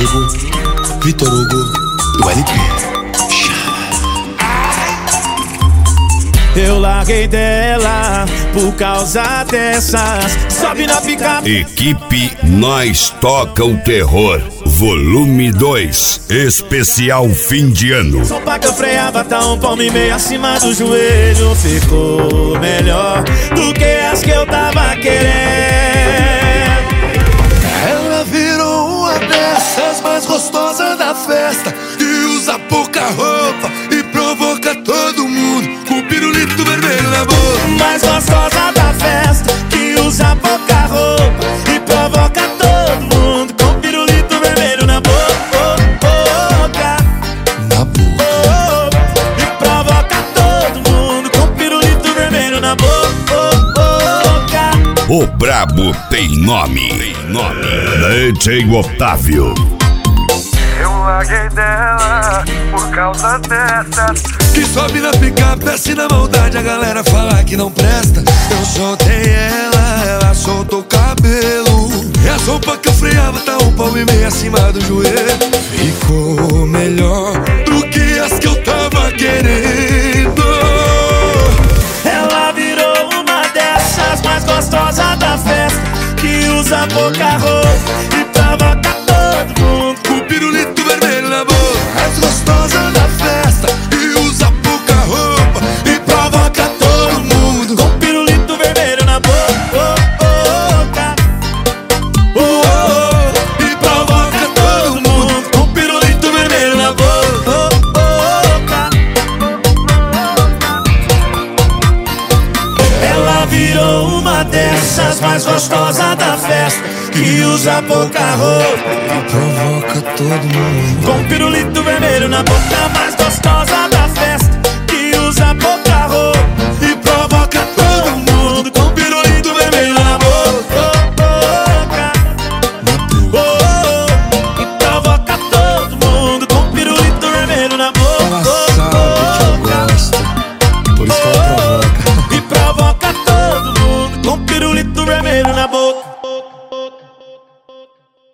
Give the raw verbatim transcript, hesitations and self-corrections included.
Diego, Vitor Hugo e o L P. Eu larguei dela por causa dessas. Sobe na picape. Equipe Nós Toca o Terror, volume dois, especial fim de ano. Só pra que eu freava, tá um palmo e meio acima do joelho. Ficou melhor do que as que eu tava querendo. Ela virou uma dessas mais gostosas da festa, que usa pouca roupa e provoca todo mundo com pirulito vermelho na boca. Mais gostosa da festa, que usa pouca roupa e provoca todo mundo com pirulito vermelho na boca. Na boca. E provoca todo mundo com pirulito vermelho na boca. O brabo tem nome, tem nome. D J Otávio. Eu larguei dela por causa dessas Que sobe na picape, desce na maldade, a galera fala que não presta. Eu soltei ela, ela soltou o cabelo, e a roupa que eu freava tá um palmo e meio acima do joelho. Ficou melhor do que as que eu tava querendo. Ela virou uma dessas mais gostosas da festa, que usa pouca roupa e provoca todo mundo com pirulito vermelho na boca. Mais gostosa da festa, que usa pouca roupa e provoca todo mundo com pirulito vermelho na boca. Oh, oh, e provoca todo mundo com pirulito vermelho na boca. Ela virou uma dessas mais gostosas da festa, que usa pouca roupa e provoca todo mundo com pirulito vermelho na boca. Mais gostosa da